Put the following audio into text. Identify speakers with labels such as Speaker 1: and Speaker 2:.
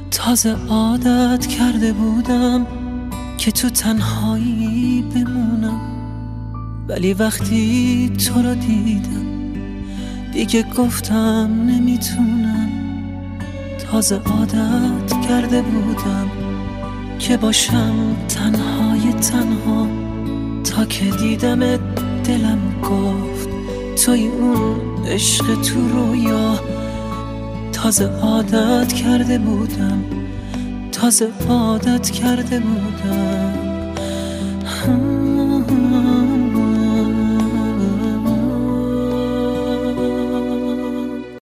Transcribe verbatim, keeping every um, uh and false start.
Speaker 1: تازه عادت کرده بودم که تو تنهایی بمونم، ولی وقتی تو رو دیدم دیگه گفتم نمیتونم. تازه عادت کرده بودم که باشم تنهای تنها، تا که دیدمت دلم گفت توی اون عشق تو رویا. تازه عادت کرده بودم، تازه عادت کرده بودم.